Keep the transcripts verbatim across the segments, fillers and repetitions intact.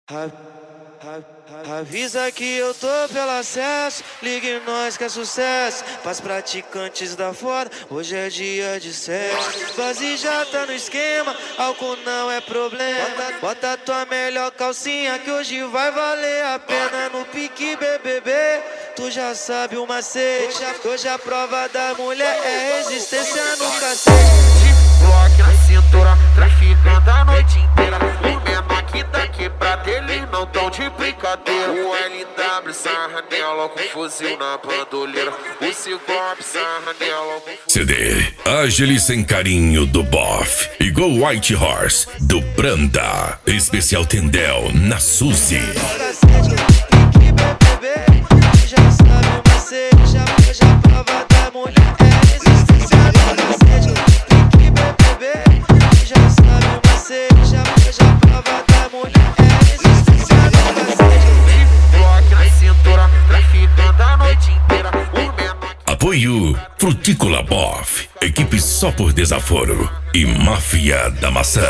A- a- Avisa que eu tô pelo acesso, ligue nós que é sucesso. Pras praticantes da fora, hoje é dia de sexo. Base já tá no esquema, álcool não é problema. Bota, bota tua melhor calcinha que hoje vai valer a pena. No pique B B B, tu já sabe o macete. Hoje a, hoje a prova da mulher é resistência no cacete. Bloque na cintura, traficando a noite inteira. O menor que tá quebrado, eles não tão de brincadeira. O L W sarra nela com fuzil na bandoleira. O Ciclope sarra nela com C D Ágil Sem Carinho do Boff. Igual White Horse do Branda. Especial Tendel na Suzy. Pique B B B, tu já sabe o macete. Hoje a, hoje a prova da mulher é resistência no cacete. Pique B B B, tu já sabe o macete. Hoje a, hoje a prova da mulher é resistência no cacete. bloque na cintura, traficando a noite inteira. O menor Apoio Frutícola Boff. Equipe só por desaforo. E Máfia da Maçã.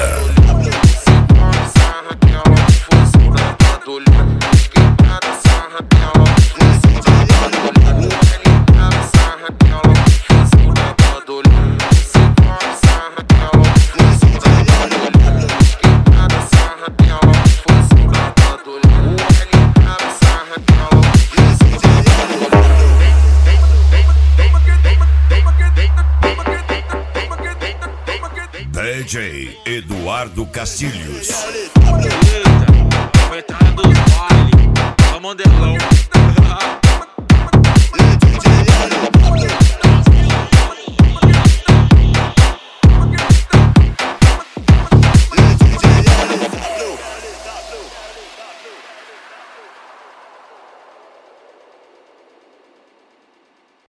sarra nela com fuzil na bandoleira. Esquentada sarra nela com fuzil na bandoleira. O L W sarra nela com fuzil na bandoleira. O Ciclope sarra nela com fuzil na bandoleira. Esquentada sarra nela com fuzil na bandoleira. O L W sarra nela com fuzil na bandoleira. D J Eduardo Castilhos. Vai entrar dos baile, só modelão.